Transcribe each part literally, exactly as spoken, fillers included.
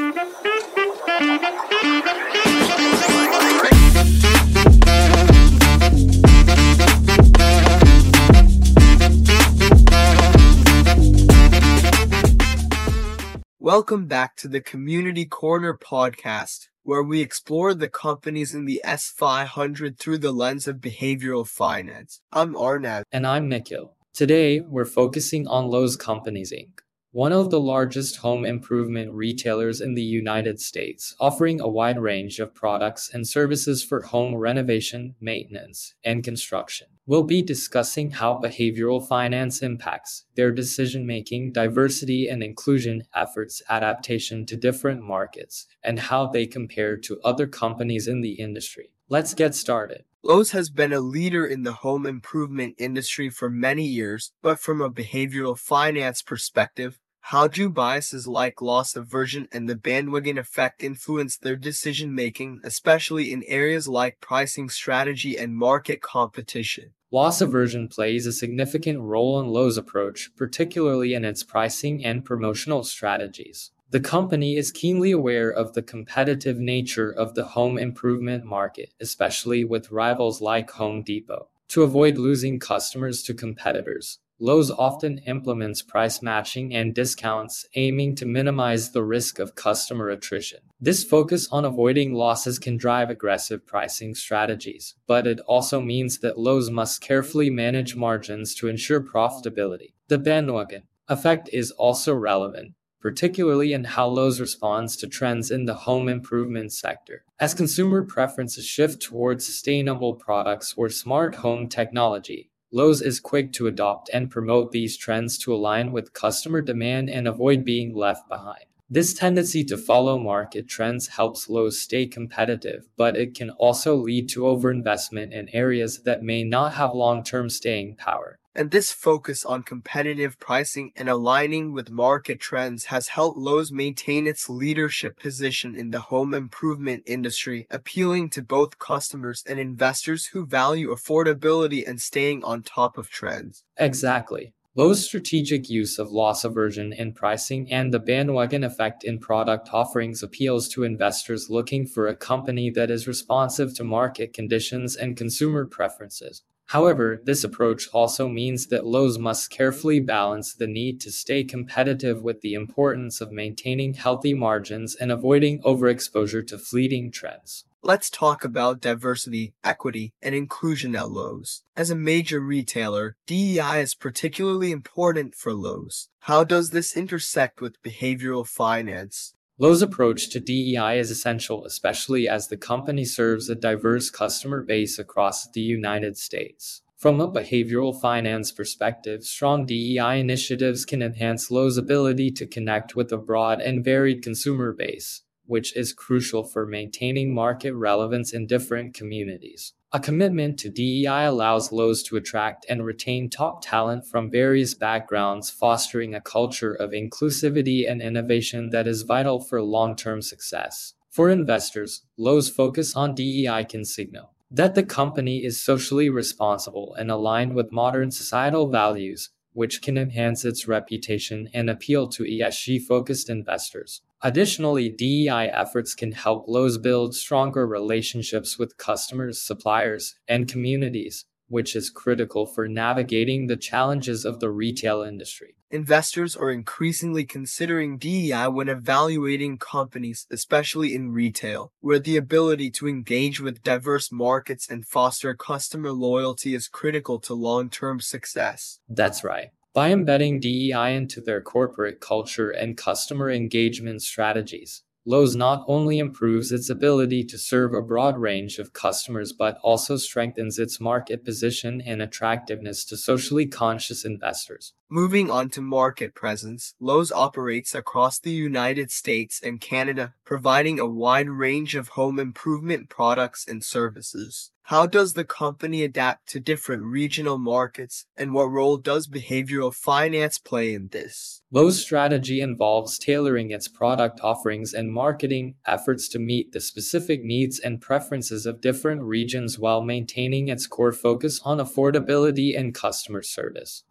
Welcome back to the Community Corner podcast, where we explore the companies in the S five hundred through the lens of behavioral finance. I'm Arnav. And I'm Nikhil. Today, we're focusing on Lowe's Companies, Incorporated, one of the largest home improvement retailers in the United States, offering a wide range of products and services for home renovation, maintenance, and construction. We'll be discussing how behavioral finance impacts their decision-making, diversity and inclusion efforts, adaptation to different markets, and how they compare to other companies in the industry. Let's get started. Lowe's has been a leader in the home improvement industry for many years, but from a behavioral finance perspective, how do biases like loss aversion and the bandwagon effect influence their decision-making, especially in areas like pricing strategy and market competition? Loss aversion plays a significant role in Lowe's approach, particularly in its pricing and promotional strategies. The company is keenly aware of the competitive nature of the home improvement market, especially with rivals like Home Depot. To avoid losing customers to competitors, Lowe's often implements price matching and discounts, aiming to minimize the risk of customer attrition. This focus on avoiding losses can drive aggressive pricing strategies, but it also means that Lowe's must carefully manage margins to ensure profitability. The bandwagon effect is also relevant, particularly in how Lowe's responds to trends in the home improvement sector. As consumer preferences shift towards sustainable products or smart home technology, Lowe's is quick to adopt and promote these trends to align with customer demand and avoid being left behind. This tendency to follow market trends helps Lowe's stay competitive, but it can also lead to overinvestment in areas that may not have long-term staying power. And this focus on competitive pricing and aligning with market trends has helped Lowe's maintain its leadership position in the home improvement industry, appealing to both customers and investors who value affordability and staying on top of trends. Exactly. Lowe's strategic use of loss aversion in pricing and the bandwagon effect in product offerings appeals to investors looking for a company that is responsive to market conditions and consumer preferences. However, this approach also means that Lowe's must carefully balance the need to stay competitive with the importance of maintaining healthy margins and avoiding overexposure to fleeting trends. Let's talk about diversity, equity, and inclusion at Lowe's. As a major retailer, D E I is particularly important for Lowe's. How does this intersect with behavioral finance? Lowe's approach to D E I is essential, especially as the company serves a diverse customer base across the United States. From a behavioral finance perspective, strong D E I initiatives can enhance Lowe's ability to connect with a broad and varied consumer base, which is crucial for maintaining market relevance in different communities. A commitment to D E I allows Lowe's to attract and retain top talent from various backgrounds, fostering a culture of inclusivity and innovation that is vital for long-term success. For investors, Lowe's focus on D E I can signal that the company is socially responsible and aligned with modern societal values, which can enhance its reputation and appeal to E S G-focused investors. Additionally, D E I efforts can help Lowe's build stronger relationships with customers, suppliers, and communities, which is critical for navigating the challenges of the retail industry. Investors are increasingly considering D E I when evaluating companies, especially in retail, where the ability to engage with diverse markets and foster customer loyalty is critical to long-term success. That's right. By embedding D E I into their corporate culture and customer engagement strategies, Lowe's not only improves its ability to serve a broad range of customers but also strengthens its market position and attractiveness to socially conscious investors. Moving on to market presence, Lowe's operates across the United States and Canada, providing a wide range of home improvement products and services. How does the company adapt to different regional markets, and what role does behavioral finance play in this? Lowe's strategy involves tailoring its product offerings and marketing efforts to meet the specific needs and preferences of different regions while maintaining its core focus on affordability and customer service.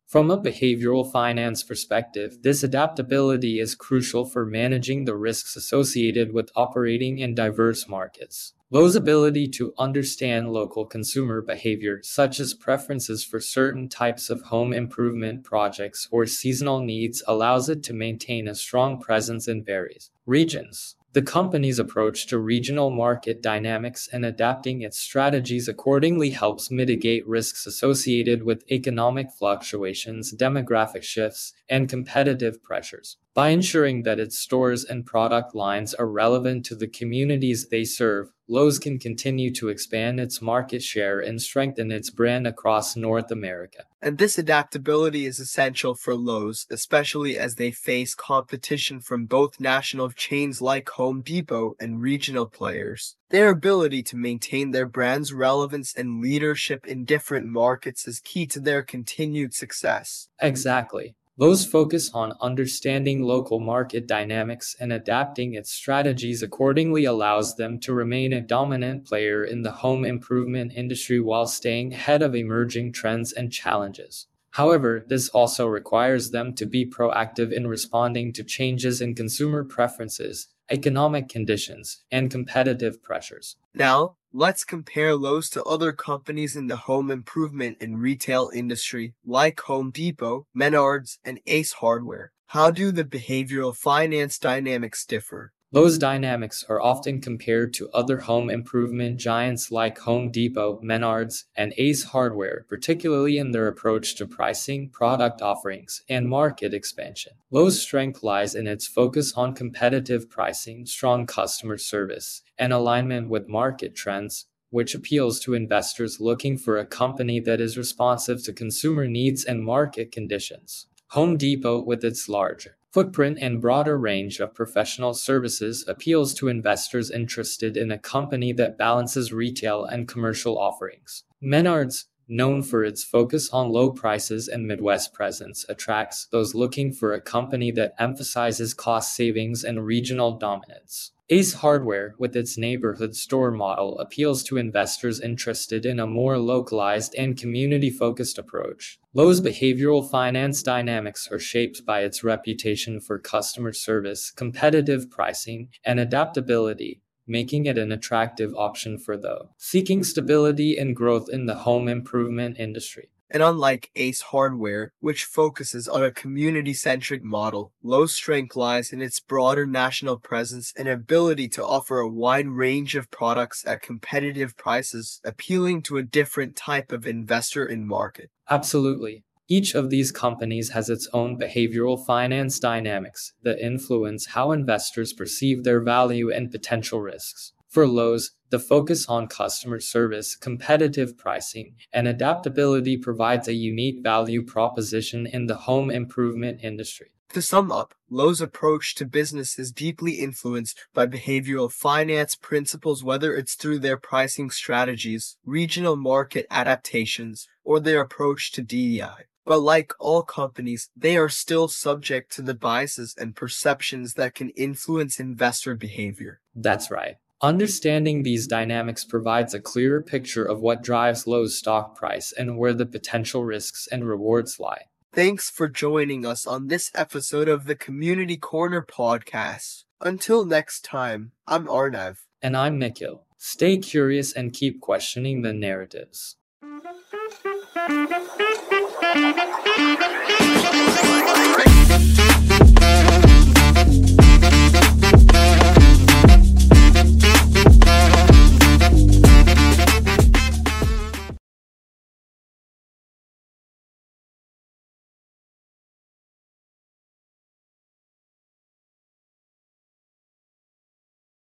From a behavioral finance perspective, this adaptability is crucial for managing the risks associated with operating in diverse markets. Lowe's ability to understand local consumer behavior, such as preferences for certain types of home improvement projects or seasonal needs, allows it to maintain a strong presence in various regions. The company's approach to regional market dynamics and adapting its strategies accordingly helps mitigate risks associated with economic fluctuations, demographic shifts, and competitive pressures. By ensuring that its stores and product lines are relevant to the communities they serve, Lowe's can continue to expand its market share and strengthen its brand across North America. And this adaptability is essential for Lowe's, especially as they face competition from both national chains like Home Depot and regional players. Their ability to maintain their brand's relevance and leadership in different markets is key to their continued success. Exactly. Lowe's focus on understanding local market dynamics and adapting its strategies accordingly allows them to remain a dominant player in the home improvement industry while staying ahead of emerging trends and challenges. However, this also requires them to be proactive in responding to changes in consumer preferences, economic conditions, and competitive pressures. Now, let's compare Lowe's to other companies in the home improvement and retail industry, like Home Depot, Menards, and Ace Hardware. How do the behavioral finance dynamics differ? Lowe's dynamics are often compared to other home improvement giants like Home Depot, Menards, and Ace Hardware, particularly in their approach to pricing, product offerings, and market expansion. Lowe's strength lies in its focus on competitive pricing, strong customer service, and alignment with market trends, which appeals to investors looking for a company that is responsive to consumer needs and market conditions. Home Depot, with its larger footprint and broader range of professional services, appeals to investors interested in a company that balances retail and commercial offerings. Menards, known for its focus on low prices and Midwest presence, attracts those looking for a company that emphasizes cost savings and regional dominance. Ace Hardware, with its neighborhood store model, appeals to investors interested in a more localized and community-focused approach. Lowe's behavioral finance dynamics are shaped by its reputation for customer service, competitive pricing, and adaptability, making it an attractive option for those seeking stability and growth in the home improvement industry. And unlike Ace Hardware, which focuses on a community-centric model, Lowe's strength lies in its broader national presence and ability to offer a wide range of products at competitive prices, appealing to a different type of investor and market. Absolutely. Each of these companies has its own behavioral finance dynamics that influence how investors perceive their value and potential risks. For Lowe's, the focus on customer service, competitive pricing, and adaptability provides a unique value proposition in the home improvement industry. To sum up, Lowe's approach to business is deeply influenced by behavioral finance principles, whether it's through their pricing strategies, regional market adaptations, or their approach to D E I. But like all companies, they are still subject to the biases and perceptions that can influence investor behavior. That's right. Understanding these dynamics provides a clearer picture of what drives Lowe's stock price and where the potential risks and rewards lie. Thanks for joining us on this episode of the Community Corner podcast. Until next time, I'm Arnav. And I'm Nikhil. Stay curious and keep questioning the narratives. Thank you.